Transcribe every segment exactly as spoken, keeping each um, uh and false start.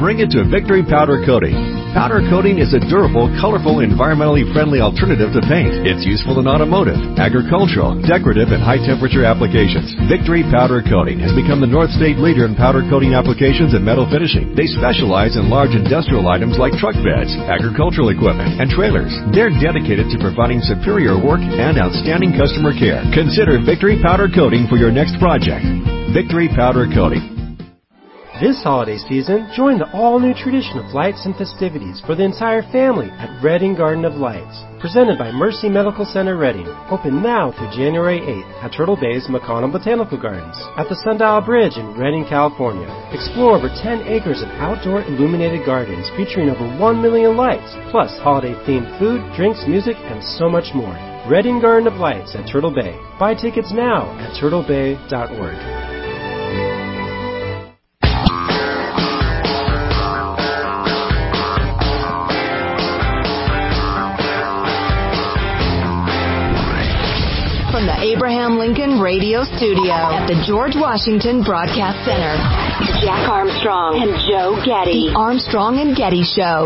Bring it to Victory Powder Coating. Powder coating is a durable, colorful, environmentally friendly alternative to paint. It's useful in automotive, agricultural, decorative, and high-temperature applications. Victory Powder Coating has become the North State leader in powder coating applications and metal finishing. They specialize in large industrial items like truck beds, agricultural equipment, and trailers. They're dedicated to providing superior work and outstanding customer care. Consider Victory Powder Coating for your next project. Victory Powder Coating. This holiday season, join the all-new tradition of lights and festivities for the entire family at Redding Garden of Lights. Presented by Mercy Medical Center Redding. Open now through January eighth at Turtle Bay's McConnell Botanical Gardens. At the Sundial Bridge in Redding, California. Explore over ten acres of outdoor illuminated gardens featuring over one million lights, plus holiday-themed food, drinks, music, and so much more. Redding Garden of Lights at Turtle Bay. Buy tickets now at turtle bay dot org. From the Abraham Lincoln Radio Studio at the George Washington Broadcast Center, Jack Armstrong and Joe Getty. The Armstrong and Getty Show.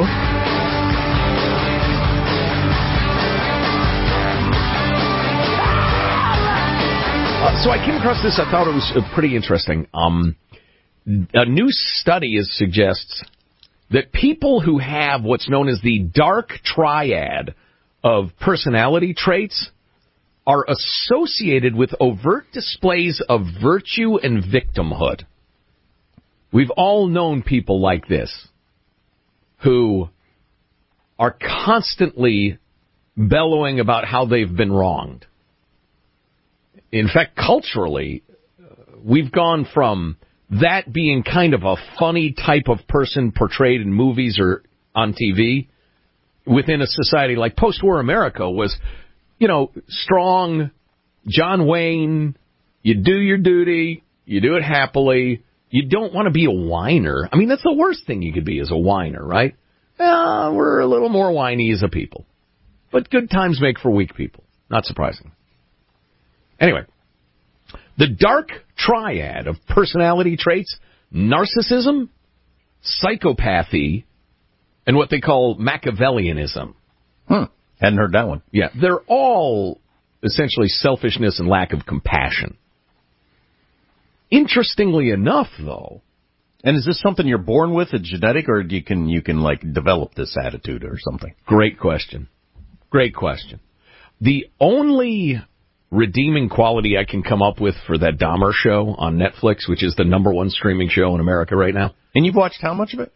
Uh, so I came across this. I thought it was uh, pretty interesting. Um, a new study is, suggests that people who have what's known as the dark triad of personality traits are associated with overt displays of virtue and victimhood. We've all known people like this who are constantly bellowing about how they've been wronged. In fact, culturally, we've gone from that being kind of a funny type of person portrayed in movies or on T V within a society like post-war America was, you know, strong, John Wayne, you do your duty, you do it happily, you don't want to be a whiner. I mean, that's the worst thing you could be is a whiner, right? Uh, we're a little more whiny as a people. But good times make for weak people. Not surprising. Anyway, the dark triad of personality traits, narcissism, psychopathy, and what they call Machiavellianism. Hmm. Hadn't heard that one. Yeah, they're all essentially selfishness and lack of compassion. Interestingly enough, though... And is this something you're born with, a genetic, or you can, you can like, develop this attitude or something? Great question. Great question. The only redeeming quality I can come up with for that Dahmer show on Netflix, which is the number one streaming show in America right now... And you've watched how much of it?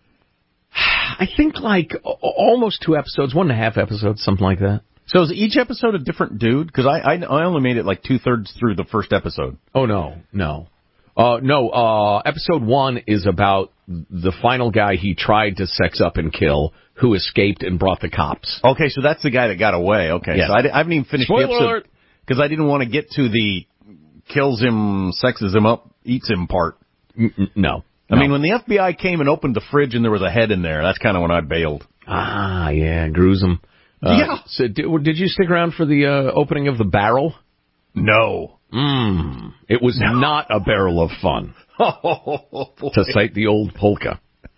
I think like almost two episodes, one and a half episodes, something like that. So is each episode a different dude? Because I, I I only made it like two-thirds through the first episode. Oh, no, no. Uh, no, uh, episode one is about the final guy he tried to sex up and kill who escaped and brought the cops. Okay, so that's the guy that got away. Okay, yes. So I, I haven't even finished Spoiler the episode. alert. Because I didn't want to get to the kills him, sexes him up, eats him part. N- no. I no. mean, when the F B I came and opened the fridge and there was a head in there, that's kind of when I bailed. Ah, yeah, gruesome. Uh, yeah. So did, did you stick around for the uh, opening of the barrel? No. Mmm. It was no. not a barrel of fun, oh, to cite the old polka.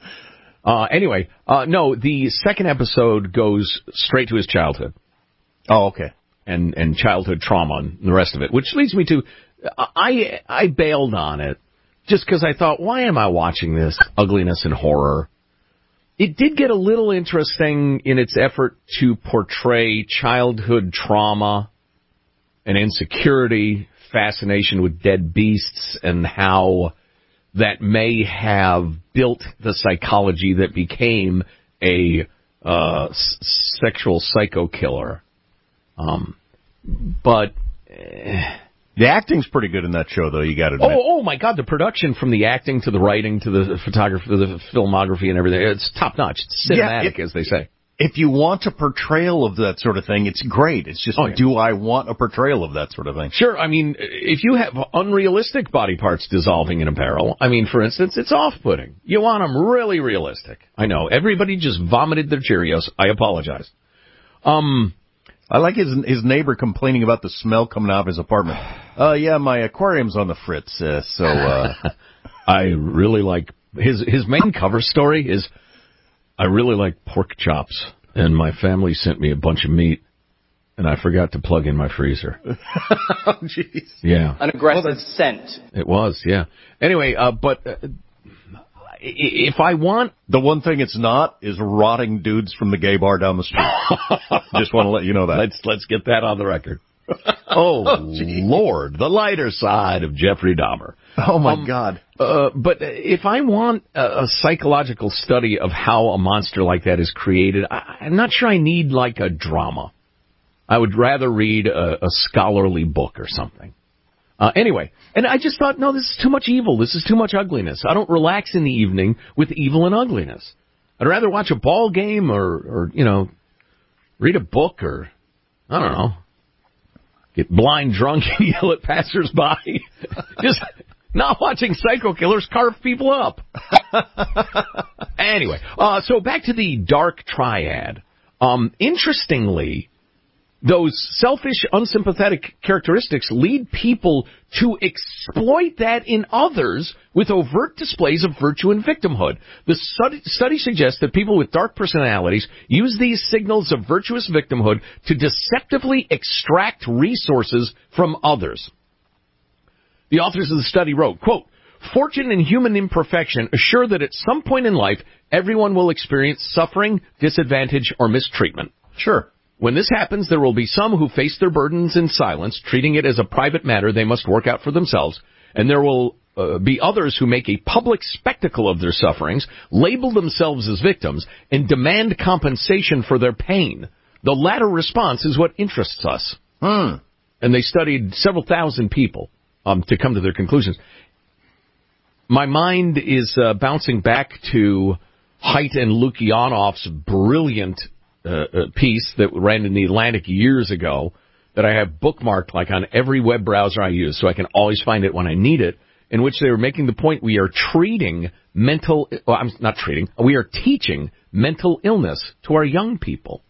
Uh, anyway, uh, no, the second episode goes straight to his childhood. Oh, okay. And, and childhood trauma and the rest of it, which leads me to, I, I bailed on it. Just because I thought, why am I watching this ugliness and horror? It did get a little interesting in its effort to portray childhood trauma and insecurity, fascination with dead beasts, and how that may have built the psychology that became a uh, s- sexual psycho killer. Um, but... Eh, The acting's pretty good in that show, though, you got to admit. Oh, oh, my God, the production from the acting to the writing to the photography, the filmography and everything, it's top-notch. It's cinematic, yeah, it, as they say. If you want a portrayal of that sort of thing, it's great. It's just, oh, yeah. do I want a portrayal of that sort of thing? Sure, I mean, if you have unrealistic body parts dissolving in a barrel, I mean, for instance, it's off-putting. You want them really realistic. I know, everybody just vomited their Cheerios. I apologize. Um... I like his his neighbor complaining about the smell coming out of his apartment. Uh, yeah, my aquarium's on the fritz, uh, so... Uh... I really like his his main cover story is, I really like pork chops, and my family sent me a bunch of meat, and I forgot to plug in my freezer. Oh, jeez. Yeah. An aggressive scent. It was, yeah. Anyway, uh, but uh, if I want... The one thing it's not is rotting dudes from the gay bar down the street. Just want to let you know that. Let's, let's get that on the record. Oh, oh Lord, the lighter side of Jeffrey Dahmer. Oh, my um, God. Uh, but if I want a, a psychological study of how a monster like that is created, I, I'm not sure I need, like, a drama. I would rather read a, a scholarly book or something. Uh, anyway, and I just thought, no, this is too much evil. This is too much ugliness. I don't relax in the evening with evil and ugliness. I'd rather watch a ball game or, or you know, read a book or, I don't know, get blind drunk and yell at passersby. Just not watching psycho killers carve people up. Anyway, uh, so back to the dark triad. Um, interestingly, those selfish, unsympathetic characteristics lead people to exploit that in others with overt displays of virtue and victimhood. The study, study suggests that people with dark personalities use these signals of virtuous victimhood to deceptively extract resources from others. The authors of the study wrote, quote, "Fortune and human imperfection assure that at some point in life, everyone will experience suffering, disadvantage, or mistreatment. Sure. When this happens, there will be some who face their burdens in silence, treating it as a private matter they must work out for themselves, and there will uh, be others who make a public spectacle of their sufferings, label themselves as victims, and demand compensation for their pain. The latter response is what interests us." Hmm. And they studied several thousand people um, to come to their conclusions. My mind is uh, bouncing back to Haidt and Lukyanov's brilliant Uh, a piece that ran in the Atlantic years ago that I have bookmarked like on every web browser I use so I can always find it when I need it, in which they were making the point we are treating mental, well, I'm not treating, we are teaching mental illness to our young people.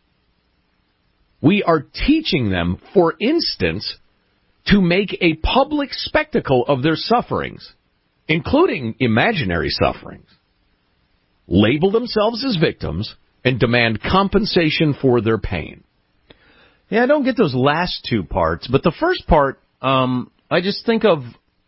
We are teaching them, for instance, to make a public spectacle of their sufferings, including imaginary sufferings, label themselves as victims, and demand compensation for their pain. Yeah, I don't get those last two parts, but the first part, um, I just think of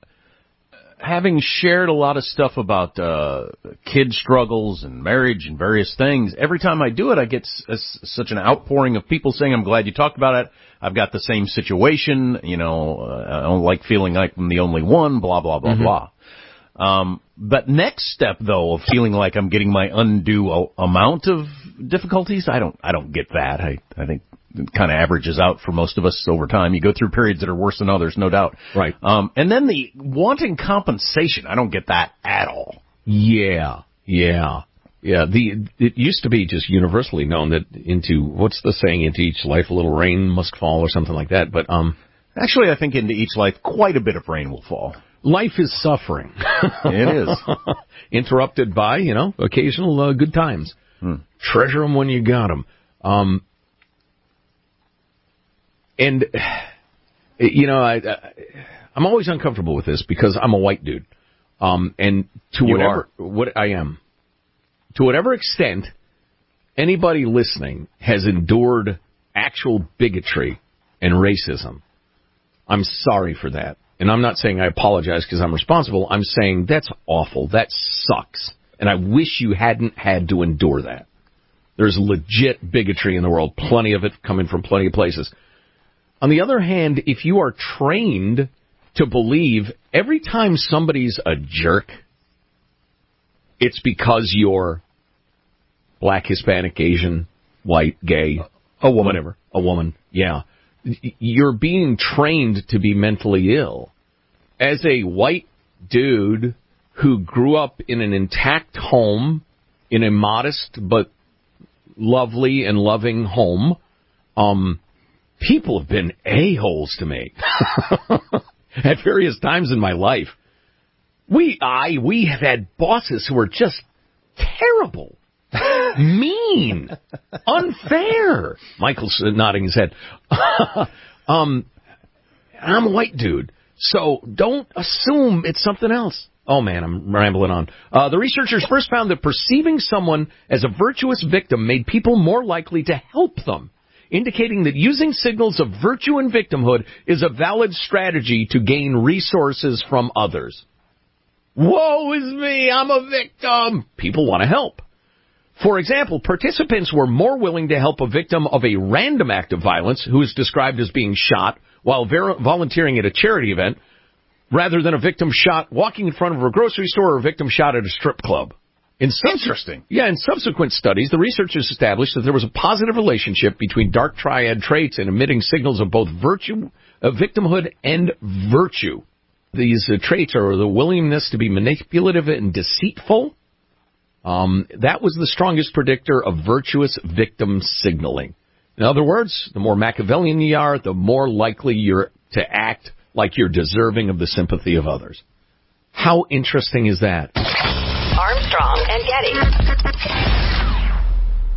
having shared a lot of stuff about uh, kid struggles and marriage and various things. Every time I do it, I get s- s- such an outpouring of people saying, "I'm glad you talked about it. I've got the same situation. You know, uh, I don't like feeling like I'm the only one, blah, blah, blah, mm-hmm. blah." Um, but next step, though, of feeling like I'm getting my undue a- amount of difficulties, I don't, I don't get that. I, I think it kind of averages out for most of us over time. You go through periods that are worse than others, no doubt. Right. Um, and then the wanting compensation, I don't get that at all. Yeah, yeah, yeah. The it used to be just universally known that into what's the saying? Into each life a little rain must fall, or something like that. But um, actually, I think into each life quite a bit of rain will fall. Life is suffering. It is. Interrupted by, you know, occasional uh, good times. Hmm. Treasure them when you got them. Um, and, you know, I, I, I'm always uncomfortable with this because I'm a white dude. Um, and to you whatever, are. what I am, to whatever extent anybody listening has endured actual bigotry and racism, I'm sorry for that. And I'm not saying I apologize because I'm responsible. I'm saying that's awful. That sucks. And I wish you hadn't had to endure that. There's legit bigotry in the world, plenty of it coming from plenty of places. On the other hand, if you are trained to believe every time somebody's a jerk, it's because you're black, Hispanic, Asian, white, gay, a woman, whatever, a woman, yeah. You're being trained to be mentally ill. As a white dude who grew up in an intact home, in a modest but lovely and loving home, um, people have been a-holes to me at various times in my life. We, I, we have had bosses who are just terrible. Mean, unfair. Michael's nodding his head. um, I'm a white dude, so don't assume it's something else. Oh, man, I'm rambling on. Uh, the researchers first found that perceiving someone as a virtuous victim made people more likely to help them, indicating that using signals of virtue and victimhood is a valid strategy to gain resources from others. Woe is me, I'm a victim. People want to help. For example, participants were more willing to help a victim of a random act of violence who is described as being shot while ver- volunteering at a charity event, rather than a victim shot walking in front of a grocery store or a victim shot at a strip club. In subs- Interesting. Yeah, in subsequent studies, the researchers established that there was a positive relationship between dark triad traits and emitting signals of both virtue, uh, victimhood and virtue. These uh, traits are the willingness to be manipulative and deceitful. Um, that was the strongest predictor of virtuous victim signaling. In other words, the more Machiavellian you are, the more likely you're to act like you're deserving of the sympathy of others. How interesting is that? Armstrong and Getty.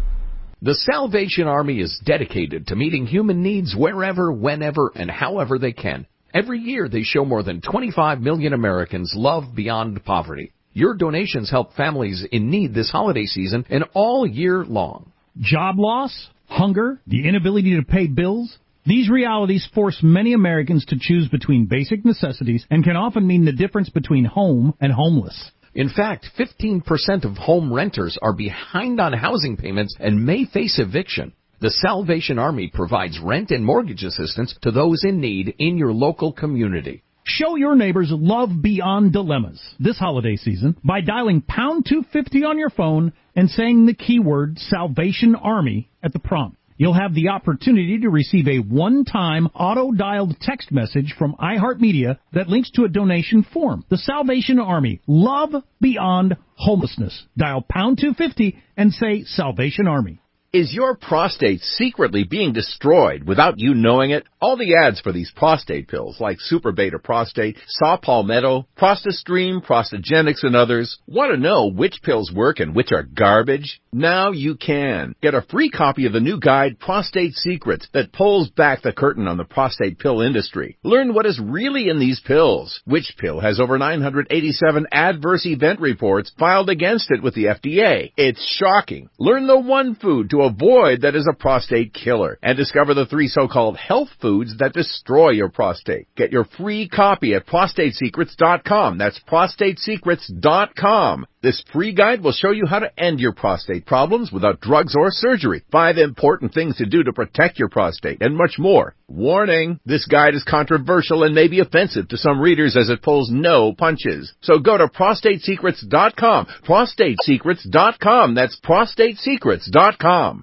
The Salvation Army is dedicated to meeting human needs wherever, whenever, and however they can. Every year, they show more than twenty-five million Americans love beyond poverty. Your donations help families in need this holiday season and all year long. Job loss, hunger, the inability to pay bills. These realities force many Americans to choose between basic necessities and can often mean the difference between home and homeless. In fact, fifteen percent of home renters are behind on housing payments and may face eviction. The Salvation Army provides rent and mortgage assistance to those in need in your local community. Show your neighbors love beyond dilemmas this holiday season by dialing pound two fifty on your phone and saying the keyword Salvation Army at the prompt. You'll have the opportunity to receive a one-time auto-dialed text message from iHeartMedia that links to a donation form. The Salvation Army, love beyond homelessness. Dial pound two fifty and say Salvation Army. Is your prostate secretly being destroyed without you knowing it? All the ads for these prostate pills like Super Beta Prostate, Saw Palmetto, ProstaStream, Prostagenics, and others want to know which pills work and which are garbage? Now you can. Get a free copy of the new guide, Prostate Secrets, that pulls back the curtain on the prostate pill industry. Learn what is really in these pills. Which pill has over nine hundred eighty-seven adverse event reports filed against it with the F D A? It's shocking. Learn the one food to avoid that is a prostate killer, and discover the three so-called health foods that destroy your prostate. Get your free copy at prostate secrets dot com. That's prostate secrets dot com. This free guide will show you how to end your prostate problems without drugs or surgery, five important things to do to protect your prostate, and much more. Warning, this guide is controversial and may be offensive to some readers as it pulls no punches. So go to prostate secrets dot com, prostate secrets dot com. That's prostate secrets dot com.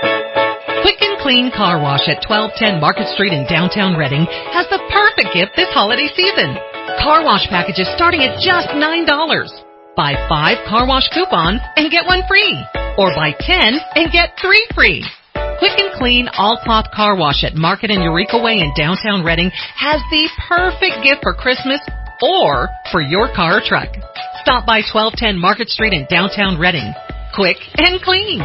Quick and Clean Car Wash at twelve ten Market Street in downtown Reading has the perfect gift this holiday season. Car wash packages starting at just nine dollars. Buy five car wash coupons and get one free. Or buy ten and get three free. Quick and Clean all-cloth car wash at Market and Eureka Way in downtown Reading has the perfect gift for Christmas or for your car or truck. Stop by twelve ten Market Street in downtown Reading. Quick and clean.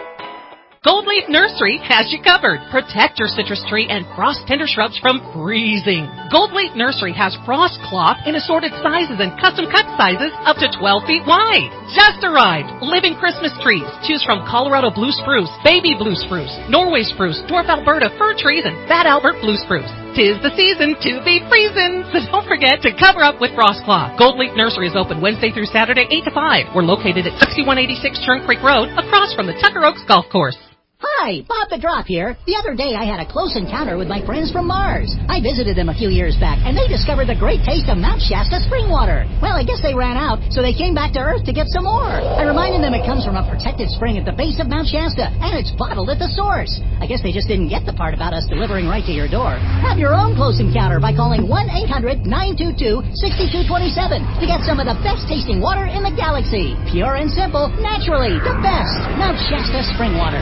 Gold Leaf Nursery has you covered. Protect your citrus tree and frost tender shrubs from freezing. Gold Leaf Nursery has frost cloth in assorted sizes and custom cut sizes up to twelve feet wide. Just arrived. Living Christmas trees. Choose from Colorado Blue Spruce, Baby Blue Spruce, Norway Spruce, Dwarf Alberta Fir Trees, and Fat Albert Blue Spruce. Tis the season to be freezing, so don't forget to cover up with frost cloth. Gold Leaf Nursery is open Wednesday through Saturday, eight to five. We're located at sixty-one eighty-six Churn Creek Road, across from the Tucker Oaks Golf Course. Hi, Bob the Drop here. The other day I had a close encounter with my friends from Mars. I visited them a few years back, and they discovered the great taste of Mount Shasta spring water. Well, I guess they ran out, so they came back to Earth to get some more. I reminded them it comes from a protected spring at the base of Mount Shasta, and it's bottled at the source. I guess they just didn't get the part about us delivering right to your door. Have your own close encounter by calling one eight hundred nine two two six two two seven to get some of the best tasting water in the galaxy. Pure and simple, naturally, the best. Mount Shasta spring water.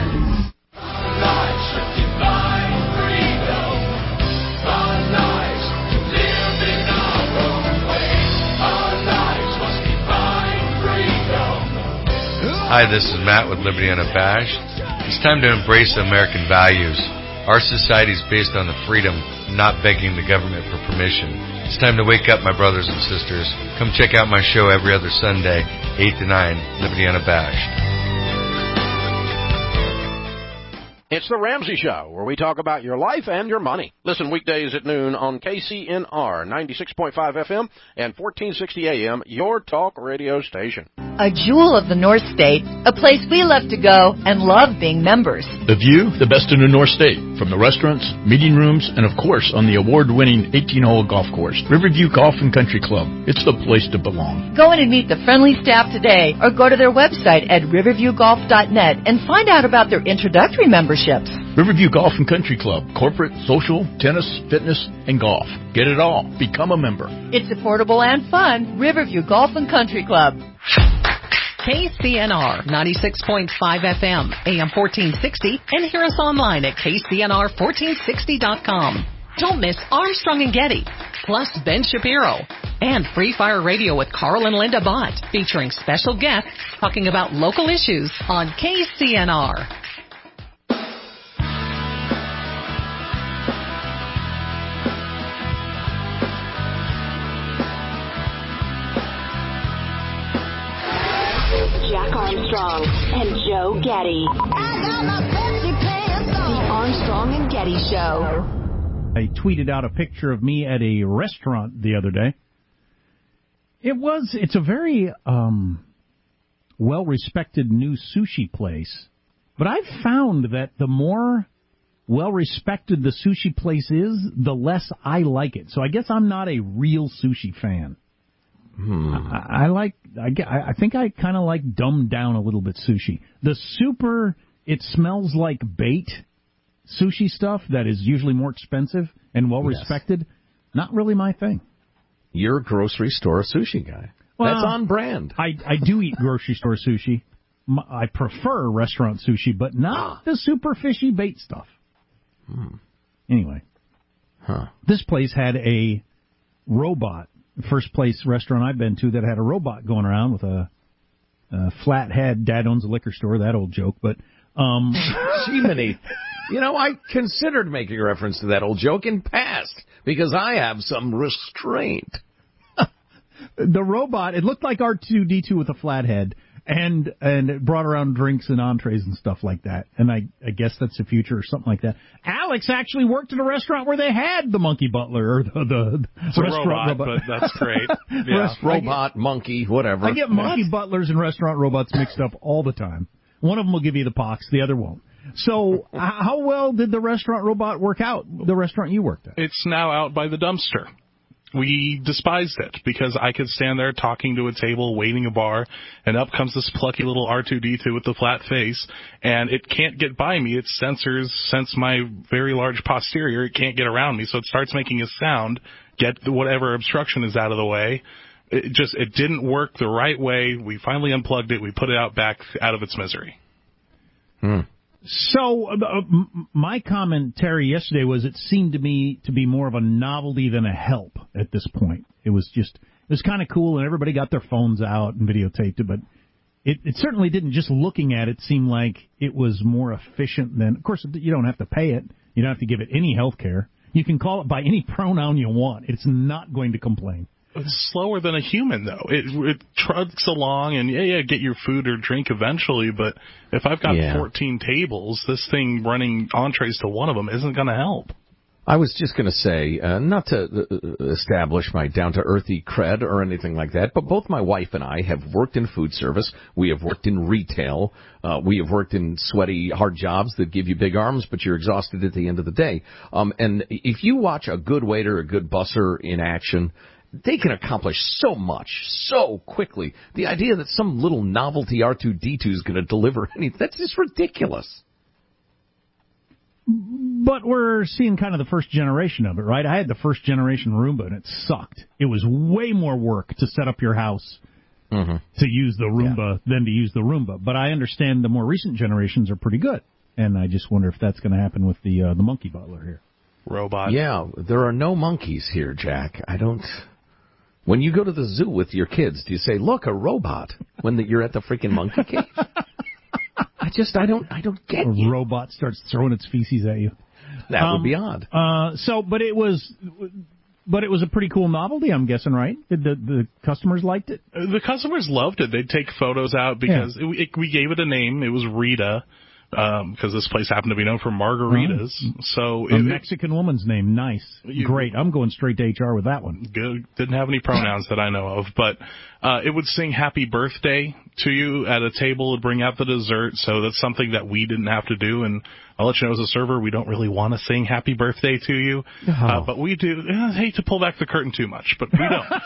Hi, this is Matt with Liberty Unabashed. It's time to embrace American values. Our society is based on the freedom, not begging the government for permission. It's time to wake up, my brothers and sisters. Come check out my show every other Sunday, eight to nine, Liberty Unabashed. It's the Ramsey Show, where we talk about your life and your money. Listen weekdays at noon on K C N R, ninety-six point five F M and fourteen sixty A M, your talk radio station. A jewel of the North State, a place we love to go and love being members. The view, the best in the North State, from the restaurants, meeting rooms, and of course on the award-winning eighteen-hole golf course. Riverview Golf and Country Club. It's the place to belong. Go in and meet the friendly staff today, or go to their website at riverview golf dot net and find out about their introductory memberships. Riverview Golf and Country Club. Corporate, social, tennis, fitness, and golf. Get it all. Become a member. It's affordable and fun. Riverview Golf and Country Club. K C N R ninety-six point five F M, A M fourteen sixty, and hear us online at K C N R fourteen sixty dot com. Don't miss Armstrong and Getty, plus Ben Shapiro, and Free Fire Radio with Carl and Linda Bott, featuring special guests talking about local issues on K C N R. Jack Armstrong and Joe Getty. The Armstrong and Getty Show. I tweeted out a picture of me at a restaurant the other day. It was, it's a very um, well-respected new sushi place. But I've found that the more well-respected the sushi place is, the less I like it. So I guess I'm not a real sushi fan. Hmm. I, I like, I, I think I kind of like dumbed down a little bit sushi. The super, it smells like bait sushi stuff that is usually more expensive and well respected, yes. Not really my thing. You're a grocery store sushi guy. Well, that's on brand. I, I do eat grocery store sushi. I prefer restaurant sushi, but not the super fishy bait stuff. Hmm. Anyway, huh. This place had a robot. First place restaurant I've been to that had a robot going around with a, a flat head. Dad owns a liquor store, that old joke. But, um, Jiminy, you know, I considered making a reference to that old joke in past because I have some restraint. The robot, it looked like R two D two with a flat head. And and it brought around drinks and entrees and stuff like that. And I, I guess that's the future or something like that. Alex actually worked at a restaurant where they had the monkey butler or the, the it's a restaurant robot, robot. But that's great. Yeah. Rest, robot, get, monkey, whatever. I get monkey what? butlers and restaurant robots mixed up all the time. One of them will give you the pox, the other won't. So how well did the restaurant robot work out, the restaurant you worked at? It's now out by the dumpster. We despised it because I could stand there talking to a table, waiting a bar, and up comes this plucky little R two D two with the flat face, and it can't get by me. Its sensors sense my very large posterior. It can't get around me, so it starts making a sound, get whatever obstruction is out of the way. It just, it didn't work the right way. We finally unplugged it. We put it out back out of its misery. Hmm. So uh, my commentary yesterday was it seemed to me to be more of a novelty than a help at this point. It was just, it was kind of cool, and everybody got their phones out and videotaped it, but it, it certainly didn't, just looking at it, seem like it was more efficient than, of course, you don't have to pay it. You don't have to give it any health care. You can call it by any pronoun you want. It's not going to complain. It's slower than a human, though. It it trucks along, and yeah, yeah, get your food or drink eventually, but if I've got yeah. fourteen tables, this thing running entrees to one of them isn't going to help. I was just going to say, uh, not to uh, establish my down-to-earthy cred or anything like that, but both my wife and I have worked in food service. We have worked in retail. Uh, we have worked in sweaty, hard jobs that give you big arms, but you're exhausted at the end of the day. Um, and if you watch a good waiter, a good busser in action, they can accomplish so much so quickly. The idea that some little novelty R two D two is going to deliver anything, that's just ridiculous. But we're seeing kind of the first generation of it, right? I had the first generation Roomba, and it sucked. It was way more work to set up your house mm-hmm. to use the Roomba yeah. than to use the Roomba. But I understand the more recent generations are pretty good, and I just wonder if that's going to happen with the uh, the monkey butler here. Robot. Yeah, there are no monkeys here, Jack. I don't... When you go to the zoo with your kids, do you say, look, a robot, when the, you're at the freaking monkey cage? I just, I don't, I don't get a you. A robot starts throwing its feces at you. That um, would be odd. Uh, so, but it was, But it was a pretty cool novelty, I'm guessing, right? Did the, the customers liked it? The customers loved it. They'd take photos out because yeah. it, it, we gave it a name. It was Rita, because um, this place happened to be known for margaritas. Oh. So a it, Mexican woman's name, nice, you, great. I'm going straight to H R with that one. Good. Didn't have any pronouns that I know of, but uh, it would sing "Happy Birthday" to you at a table. It'd bring out the dessert. So that's something that we didn't have to do. And I'll let you know, as a server, we don't really want to sing "Happy Birthday" to you, oh. uh, but we do. I hate to pull back the curtain too much, but we don't.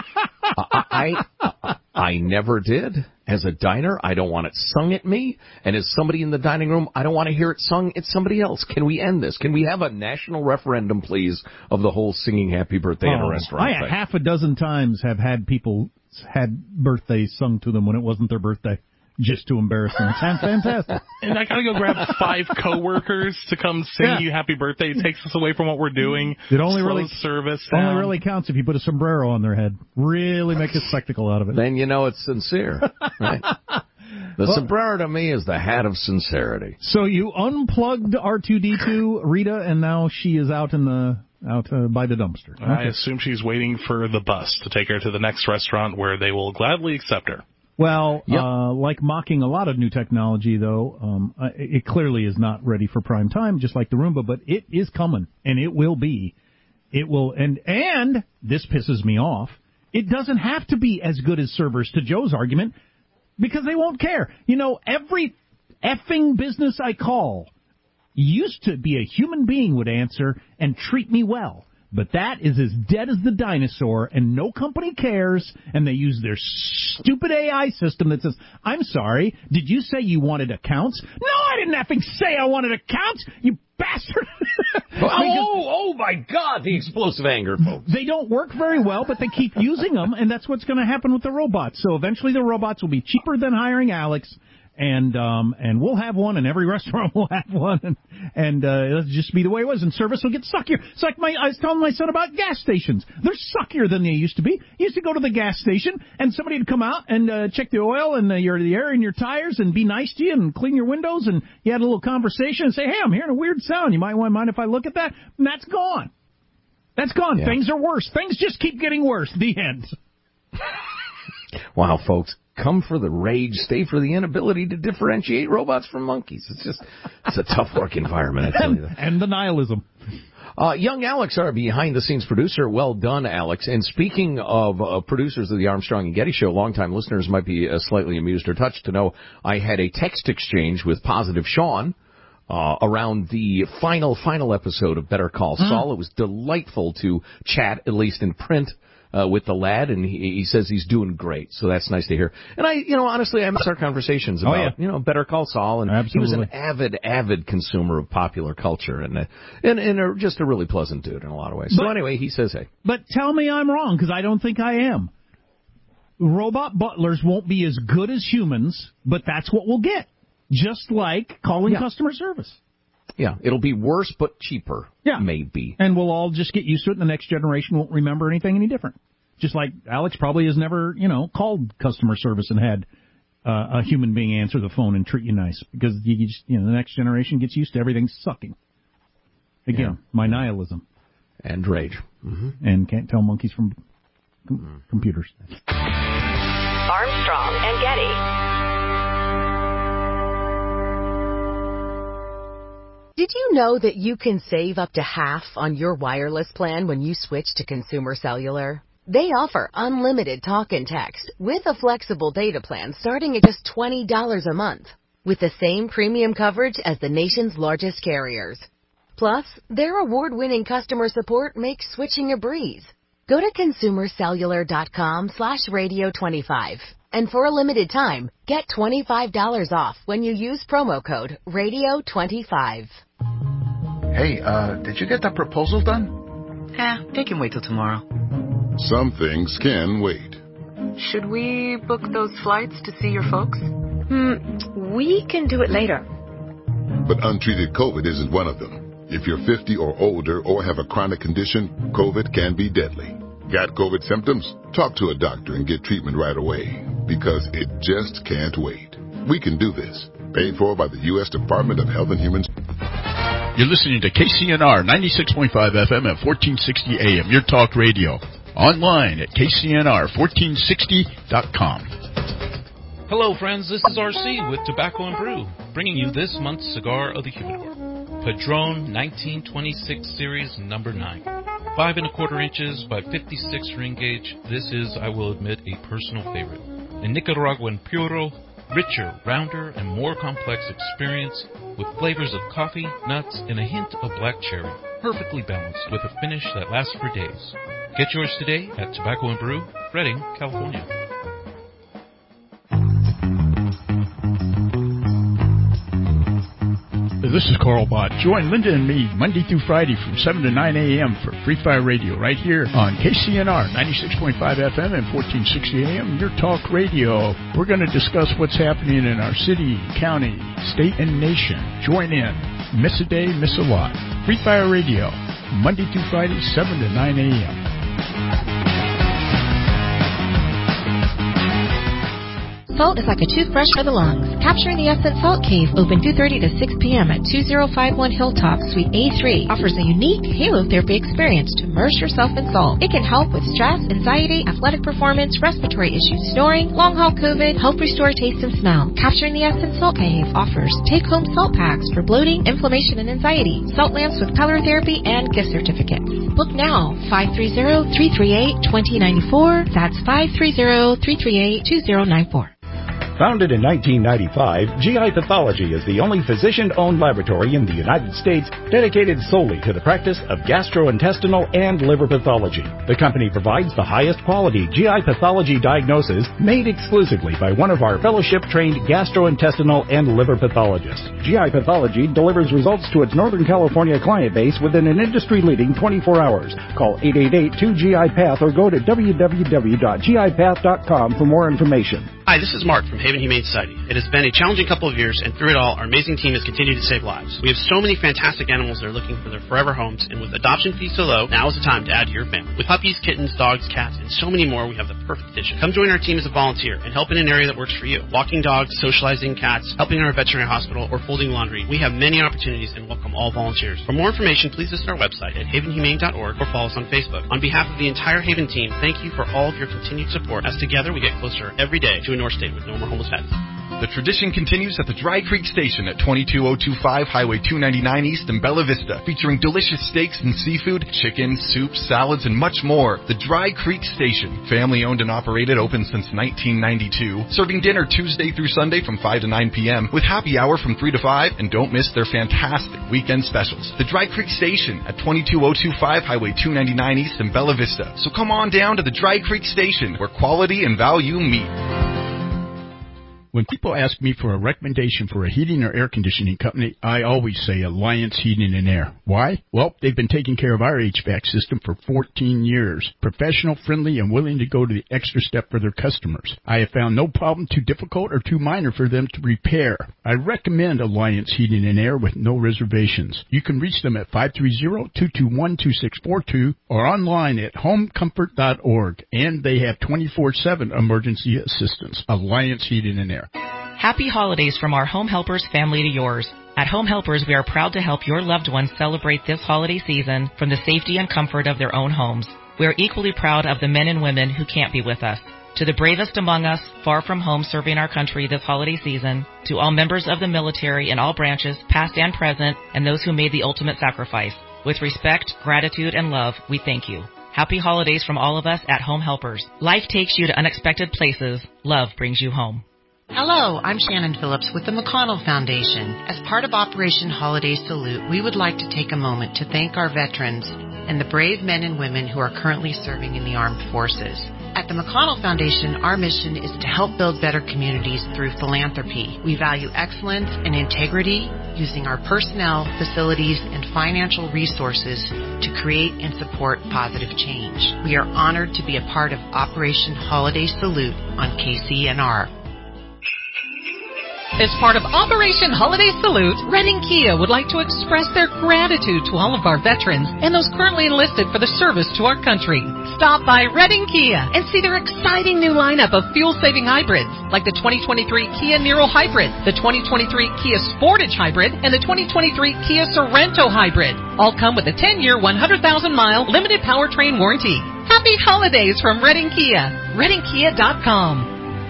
I, I I never did. As a diner, I don't want it sung at me. And as somebody in the dining room, I don't want to hear it sung at somebody else. Can we end this? Can we have a national referendum, please, of the whole singing happy birthday oh, in a restaurant I thing? half a dozen times have had people had birthdays sung to them when it wasn't their birthday, just to embarrass them. It sounds fantastic. And I gotta go grab five coworkers to come sing yeah. you happy birthday. It takes us away from what we're doing. It only Slow really service only down. really counts if you put a sombrero on their head. Really make a spectacle out of it. Then you know it's sincere. Right? The well, sombrero to me is the hat of sincerity. So you unplugged R two D two, Rita, and now she is out in the out uh, by the dumpster. Okay. I assume she's waiting for the bus to take her to the next restaurant where they will gladly accept her. Well, yep. uh, like mocking a lot of new technology, though, um, it clearly is not ready for prime time, just like the Roomba, but it is coming, and it will be. It will, and and this pisses me off. It doesn't have to be as good as servers, to Joe's argument, because they won't care. You know, every effing business I call used to be a human being would answer and treat me well. But that is as dead as the dinosaur, and no company cares, and they use their stupid A I system that says, I'm sorry, did you say you wanted accounts? No, I didn't effing say I wanted accounts, you bastard! oh, oh my God, the explosive anger, folks. They don't work very well, but they keep using them, and that's what's going to happen with the robots. So eventually the robots will be cheaper than hiring Alex, and um and we'll have one, and every restaurant will have one, and and uh it'll just be the way it was, and service will get suckier. It's like my I was telling my son about gas stations. They're suckier than they used to be. You used to go to the gas station, and somebody would come out and uh, check the oil and uh, your the air in your tires and be nice to you and clean your windows, and you had a little conversation and say, hey, I'm hearing a weird sound. You might want mind if I look at that? And that's gone. That's gone. Yeah. Things are worse. Things just keep getting worse. The end. Wow, folks. Come for the rage, stay for the inability to differentiate robots from monkeys. It's just, it's a tough work environment, I tell you that. And the nihilism. Uh, young Alex, our behind-the-scenes producer. Well done, Alex. And speaking of uh, producers of the Armstrong and Getty Show, longtime listeners might be uh, slightly amused or touched to know I had a text exchange with Positive Sean uh, around the final, final episode of Better Call Saul. Mm. It was delightful to chat, at least in print, Uh, with the lad, and he, he says he's doing great, so that's nice to hear. And I, you know, honestly, I miss our conversations about, oh, yeah. you know, Better Call Saul, and Absolutely. He was an avid, avid consumer of popular culture, and uh, and, and a, just a really pleasant dude in a lot of ways. So but, anyway, he says, hey. But tell me I'm wrong, because I don't think I am. Robot butlers won't be as good as humans, but that's what we'll get. Just like calling yeah. customer service. Yeah, it'll be worse but cheaper, yeah. maybe. And we'll all just get used to it, and the next generation won't remember anything any different. Just like Alex probably has never, you know, called customer service and had uh, a human being answer the phone and treat you nice. Because, you just, you know, the next generation gets used to everything sucking. Again, yeah. my nihilism. And rage. Mm-hmm. And can't tell monkeys from com- mm-hmm. computers. Armstrong and Getty. Did you know that you can save up to half on your wireless plan when you switch to Consumer Cellular? They offer unlimited talk and text with a flexible data plan starting at just twenty dollars a month, with the same premium coverage as the nation's largest carriers. Plus, their award-winning customer support makes switching a breeze. Go to consumercellular.com slash radio 25. And for a limited time, get twenty-five dollars off when you use promo code radio twenty-five. Hey, uh, did you get that proposal done? Eh, they can wait till tomorrow. Some things can wait. Should we book those flights to see your folks? Hmm, we can do it later. But untreated COVID isn't one of them. If you're fifty or older or have a chronic condition, COVID can be deadly. Got COVID symptoms? Talk to a doctor and get treatment right away, because it just can't wait. We can do this. Paid for by the U S Department of Health and Human Services. You're listening to K C N R ninety-six point five F M at fourteen sixty A M, your talk radio. Online at K C N R fourteen sixty dot com. Hello, friends. This is R C with Tobacco and Brew, bringing you this month's cigar of the humidor. Padron nineteen twenty-six Series Number nine. Five and a quarter inches by fifty-six ring gauge. This is, I will admit, a personal favorite. A Nicaraguan Puro, richer, rounder, and more complex experience with flavors of coffee, nuts, and a hint of black cherry. Perfectly balanced with a finish that lasts for days. Get yours today at Tobacco and Brew, Redding, California. This is Carl Bott. Join Linda and me Monday through Friday from seven to nine A M for Free Fire Radio right here on K C N R ninety-six point five F M and fourteen sixty A M, your talk radio. We're going to discuss what's happening in our city, county, state, and nation. Join in. Miss a day, miss a lot. Free Fire Radio, Monday through Friday, seven to nine A M. Salt is like a toothbrush for the lungs. Capturing the Essence Salt Cave, open two thirty to six P M at two oh five one Hilltop, Suite A three, offers a unique halotherapy experience to immerse yourself in salt. It can help with stress, anxiety, athletic performance, respiratory issues, snoring, long-haul COVID, help restore taste and smell. Capturing the Essence Salt Cave offers take-home salt packs for bloating, inflammation, and anxiety, salt lamps with color therapy, and gift certificates. Book now, five three zero, three three eight, two zero nine four. That's five three zero, three three eight, two zero nine four. Founded in nineteen ninety-five, G I Pathology is the only physician-owned laboratory in the United States dedicated solely to the practice of gastrointestinal and liver pathology. The company provides the highest quality G I pathology diagnosis made exclusively by one of our fellowship-trained gastrointestinal and liver pathologists. G I Pathology delivers results to its Northern California client base within an industry-leading twenty-four hours. Call eight eight eight, two G I Path or go to w w w dot g i path dot com for more information. Hi, this is Mark from Haven Humane Society. It has been a challenging couple of years, and through it all, our amazing team has continued to save lives. We have so many fantastic animals that are looking for their forever homes, and with adoption fees so low, now is the time to add to your family. With puppies, kittens, dogs, cats, and so many more, we have the perfect addition. Come join our team as a volunteer and help in an area that works for you. Walking dogs, socializing cats, helping in our veterinary hospital, or folding laundry. We have many opportunities and welcome all volunteers. For more information, please visit our website at haven humane dot org or follow us on Facebook. On behalf of the entire Haven team, thank you for all of your continued support, as together we get closer every day to a North State with no more homeless pets. The tradition continues at the Dry Creek Station at twenty-two oh two five Highway two ninety-nine East in Bella Vista, featuring delicious steaks and seafood, chicken, soups, salads, and much more. The Dry Creek Station, family-owned and operated, open since nineteen ninety-two, serving dinner Tuesday through Sunday from five to nine P M, with happy hour from three to five, and don't miss their fantastic weekend specials. The Dry Creek Station at twenty-two oh two five Highway two ninety-nine East in Bella Vista. So come on down to the Dry Creek Station, where quality and value meet. When people ask me for a recommendation for a heating or air conditioning company, I always say Alliance Heating and Air. Why? Well, they've been taking care of our H V A C system for fourteen years. Professional, friendly, and willing to go to the extra step for their customers. I have found no problem too difficult or too minor for them to repair. I recommend Alliance Heating and Air with no reservations. You can reach them at five three zero, two two one, two six four two or online at home comfort dot org. And they have twenty-four seven emergency assistance. Alliance Heating and Air. Happy holidays from our Home Helpers family to yours. At Home Helpers, we are proud to help your loved ones celebrate this holiday season from the safety and comfort of their own homes. We are equally proud of the men and women who can't be with us. To the bravest among us, far from home serving our country this holiday season, to all members of the military in all branches, past and present, and those who made the ultimate sacrifice. With respect, gratitude, and love, we thank you. Happy holidays from all of us at Home Helpers. Life takes you to unexpected places. Love brings you home. Hello, I'm Shannon Phillips with the McConnell Foundation. As part of Operation Holiday Salute, we would like to take a moment to thank our veterans and the brave men and women who are currently serving in the armed forces. At the McConnell Foundation, our mission is to help build better communities through philanthropy. We value excellence and integrity, using our personnel, facilities, and financial resources to create and support positive change. We are honored to be a part of Operation Holiday Salute on K C N R. As part of Operation Holiday Salute, Redding Kia would like to express their gratitude to all of our veterans and those currently enlisted for the service to our country. Stop by Redding Kia and see their exciting new lineup of fuel-saving hybrids, like the twenty twenty-three Kia Niro Hybrid, the twenty twenty-three Kia Sportage Hybrid, and the twenty twenty-three Kia Sorento Hybrid. All come with a ten-year, one hundred thousand mile limited powertrain warranty. Happy holidays from Redding Kia. Redding Kia dot com.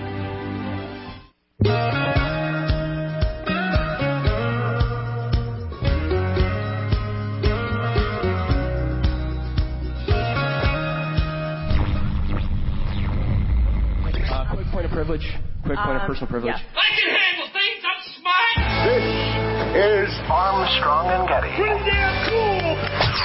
Point of privilege. Quick point um, of personal privilege. Yeah. I can handle things. I'm smart. This is Armstrong and Getty. Pretty damn cool.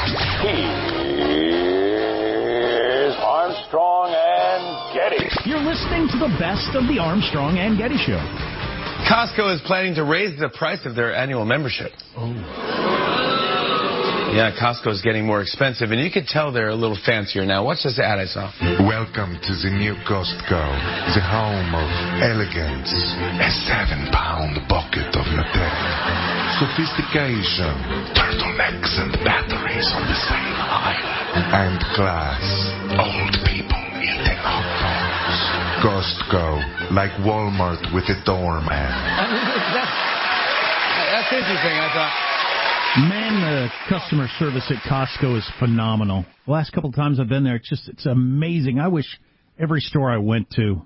Here's Armstrong and Getty. You're listening to the best of the Armstrong and Getty Show. Costco is planning to raise the price of their annual membership. Oh. Yeah, Costco is getting more expensive, and you could tell they're a little fancier now. Watch this ad I saw. Welcome to the new Costco, the home of elegance. A seven-pound bucket of Nutella. Sophistication. Turtlenecks and batteries on the same aisle. And class. Old people eating hot dogs. Costco, like Walmart with a doorman. that's, that's interesting, I thought. Man, the customer service at Costco is phenomenal. The last couple of times I've been there, it's just, it's amazing. I wish every store I went to,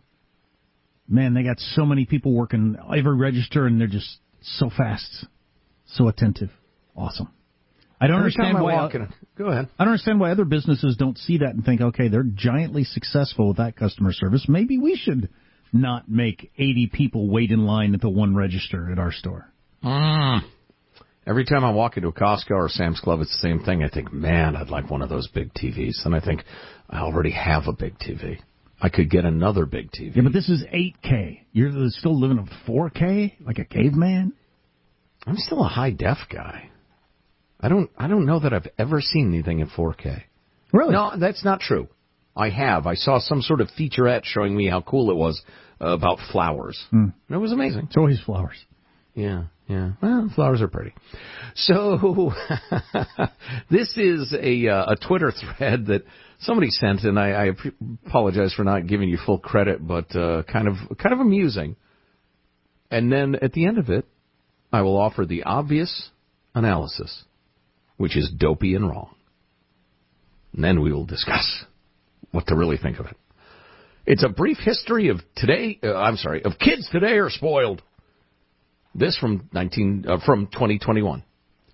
man, they got so many people working every register, and they're just so fast, so attentive. Awesome. I don't Every understand time I why. walk in, go ahead. I don't understand why other businesses don't see that and think, okay, they're giantly successful with that customer service. Maybe we should not make eighty people wait in line at the one register at our store. Mm. Every time I walk into a Costco or Sam's Club, it's the same thing. I think, man, I'd like one of those big T Vs. And I think, I already have a big T V. I could get another big T V. Yeah, but this is eight K. You're still living with four K? Like a caveman? I'm still a high-def guy. I don't I don't know that I've ever seen anything in four K. Really? No, that's not true. I have. I saw some sort of featurette showing me how cool it was uh, about flowers. Hmm. It was amazing. It's always flowers. Yeah, yeah. Well, flowers are pretty. So this is a uh, a Twitter thread that somebody sent, and I, I apologize for not giving you full credit, but uh, kind of kind of amusing. And then at the end of it, I will offer the obvious analysis, which is dopey and wrong. And then we will discuss what to really think of it. It's a brief history of today. Uh, I'm sorry, of kids today are spoiled. This from nineteen uh, from twenty twenty-one.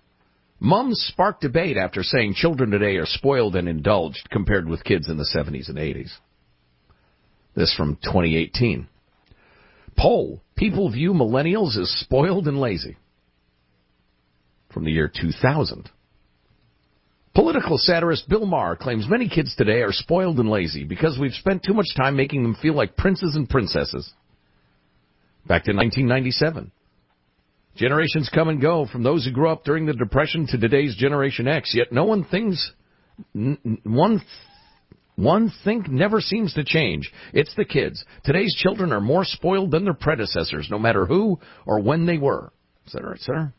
Mums sparked debate after saying children today are spoiled and indulged compared with kids in the seventies and eighties. This from twenty eighteen. Poll: people view millennials as spoiled and lazy. From the year two thousand. Political satirist Bill Maher claims many kids today are spoiled and lazy because we've spent too much time making them feel like princes and princesses. Back to nineteen ninety-seven. Generations come and go from those who grew up during the Depression to today's Generation X, yet no one thinks, one, one think never seems to change. It's the kids. Today's children are more spoiled than their predecessors, no matter who or when they were, et cetera, et cetera.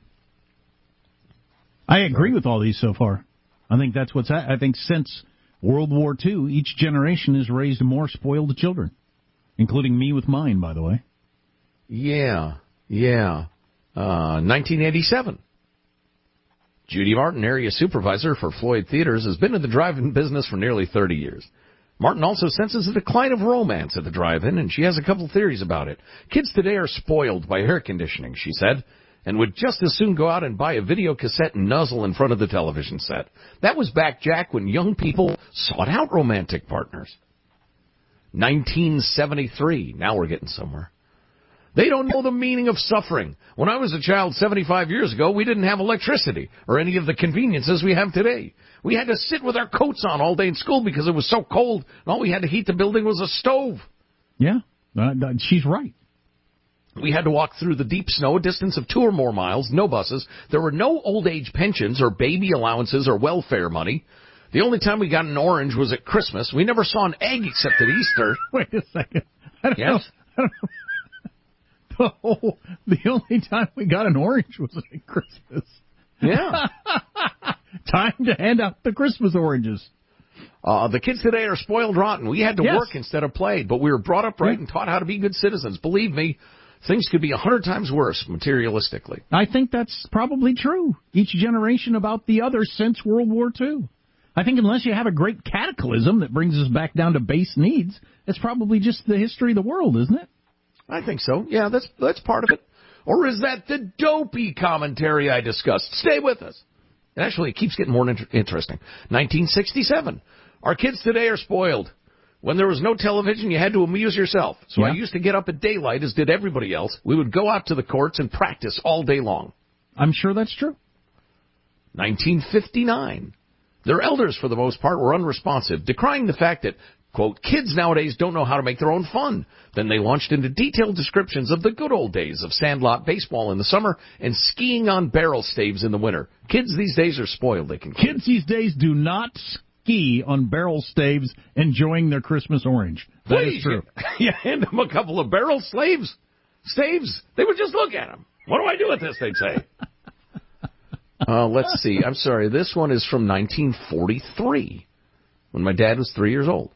I agree with all these so far. I think that's what's, I think since World War Two, each generation has raised more spoiled children, including me with mine, by the way. Yeah, yeah. Uh, nineteen eighty-seven. Judy Martin, area supervisor for Floyd Theaters, has been in the drive-in business for nearly thirty years. Martin also senses a decline of romance at the drive-in, and she has a couple theories about it. Kids today are spoiled by air conditioning, she said, and would just as soon go out and buy a video cassette and nuzzle in front of the television set. That was back, Jack, when young people sought out romantic partners. nineteen seventy-three. Now we're getting somewhere. They don't know the meaning of suffering. When I was a child seventy-five years ago, we didn't have electricity or any of the conveniences we have today. We had to sit with our coats on all day in school because it was so cold, and all we had to heat the building was a stove. Yeah, uh, she's right. We had to walk through the deep snow, a distance of two or more miles, no buses. There were no old age pensions or baby allowances or welfare money. The only time we got an orange was at Christmas. We never saw an egg except at Easter. Wait a second. I don't yes? know. I don't know. Oh, the only time we got an orange was at Christmas. Yeah. Time to hand out the Christmas oranges. Uh, the kids today are spoiled rotten. We had to Yes. work instead of play, but we were brought up right and taught how to be good citizens. Believe me, things could be a hundred times worse materialistically. I think that's probably true. Each generation about the other since World War Two. I think unless you have a great cataclysm that brings us back down to base needs, it's probably just the history of the world, isn't it? I think so. Yeah, that's that's part of it. Or is that the dopey commentary I discussed? Stay with us. Actually, it keeps getting more inter- interesting. nineteen sixty-seven. Our kids today are spoiled. When there was no television, you had to amuse yourself. So Yeah. I used to get up at daylight, as did everybody else. We would go out to the courts and practice all day long. I'm sure that's true. nineteen fifty-nine. Their elders, for the most part, were unresponsive, decrying the fact that, quote, kids nowadays don't know how to make their own fun. Then they launched into detailed descriptions of the good old days of sandlot baseball in the summer and skiing on barrel staves in the winter. Kids these days are spoiled, they can. Kids these days do not ski on barrel staves enjoying their Christmas orange. That Please, is true. You, you hand them a couple of barrel slaves, staves, they would just look at them. What do I do with this, they'd say. Uh, let's see. I'm sorry. This one is from nineteen forty-three, when my dad was three years old.